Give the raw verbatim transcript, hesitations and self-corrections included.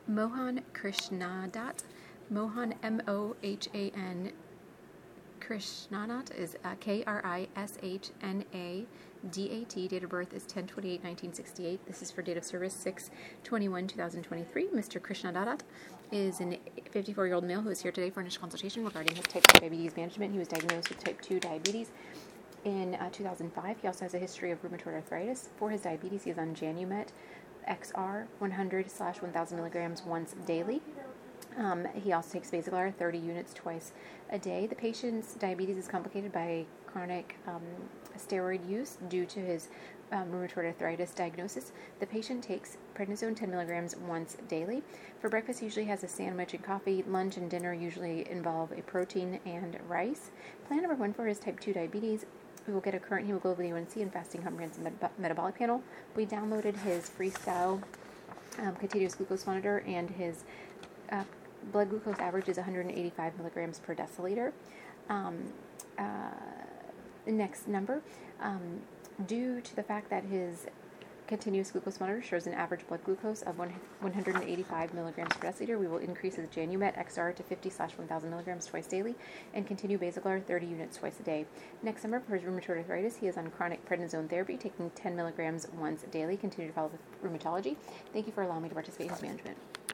Mohan Krishnadat. Mohan, M O H A N, Krishnadat is uh, K R I S H N A D A T. Date of birth is ten twenty-eight nineteen sixty-eight. This is for date of service six twenty-one twenty twenty-three. Mister Krishnadat is a fifty-four-year-old male who is here today for initial consultation regarding his type two diabetes management. He was diagnosed with type two diabetes in uh, two thousand five. He also has a history of rheumatoid arthritis. For his diabetes, he is on Janumet X R one hundred slash one thousand milligrams once daily. Um, he also takes Basaglar thirty units twice a day. The patient's diabetes is complicated by chronic um, steroid use due to his um, rheumatoid arthritis diagnosis. The patient takes prednisone ten milligrams once daily. For breakfast, he usually has a sandwich and coffee. Lunch and dinner usually involve a protein and rice. Plan number one for his type two diabetes. We will get a current hemoglobin A one C and fasting comprehensive meta- metabolic panel. We downloaded his Freestyle um, continuous glucose monitor, and his uh, blood glucose average is one hundred eighty-five milligrams per deciliter. Um, uh, next number, um, due to the fact that his continuous glucose monitor shows an average blood glucose of one hundred eighty-five milligrams per deciliter, we will increase his Janumet X R to fifty slash one thousand milligrams twice daily and continue Basaglar thirty units twice a day. Next number, for his rheumatoid arthritis, he is on chronic prednisone therapy, taking ten milligrams once daily. Continue to follow with rheumatology. Thank you for allowing me to participate in his management.